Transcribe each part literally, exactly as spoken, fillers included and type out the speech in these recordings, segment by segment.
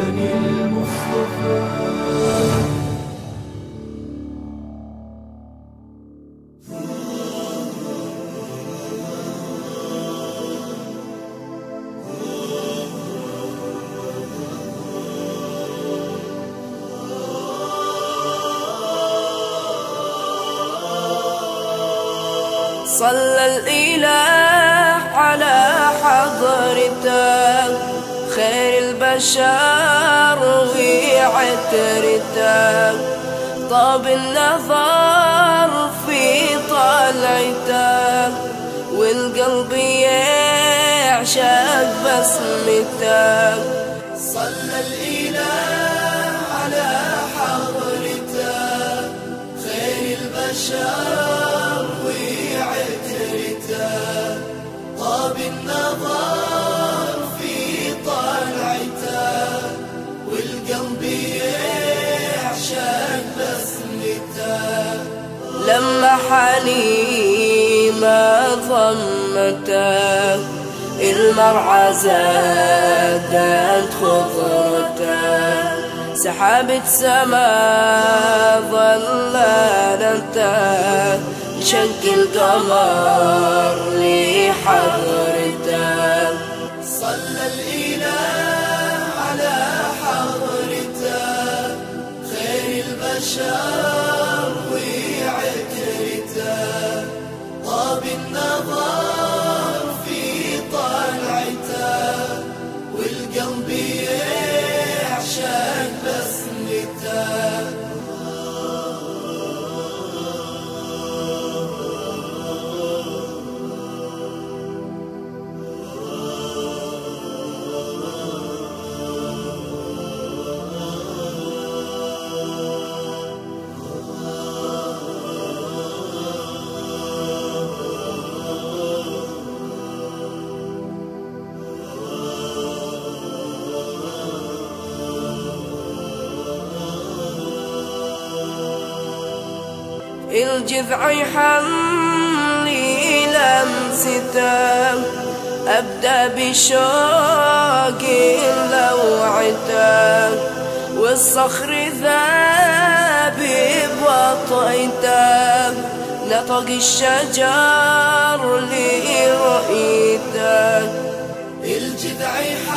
بني المصطفى. صلى الإله على حضرته خير البشر وعترته، طاب النظر في طلعته والقلب يعشق بسمته. صلى الإله على حضرته خير البشر وعترته، طاب النظر في طلعته والقلب يعشق بسمته. لما حليمة ضمته المرعى زادت خضرته، سحابة سما ظلالته شق القمر لحضرته. صلى الإله على حضرته خير البشر وعترته، طاب النظر في طلعته والقلب يعشق بسمته. الجذع يحملي لمسته، أبدأ بشوق لوعته والصخر ذاب بوطئته، نطق الشجر لرؤيته. الجذع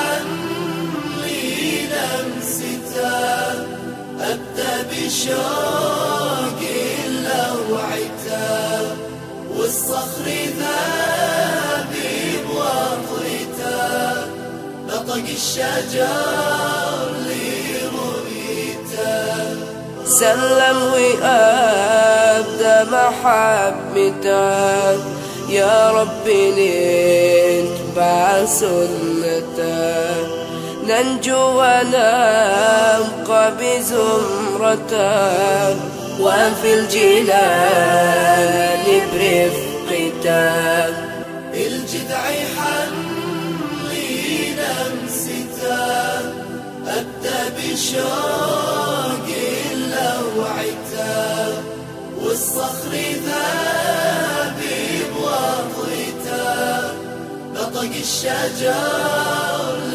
يحملي لمسته، أبدأ بشوق لوعته والصخر ذاب بوطئته، نطق الشجر لرؤيته. سلم وأبدى محبته، يا ربي نتبع سنته، ننجو ونبقى بزمرته وفي الجنان برفقته. الجذع يحملي لمسته، أبدأ بشوق لوعته والصخر ذاب بوطئته، نطق الشجر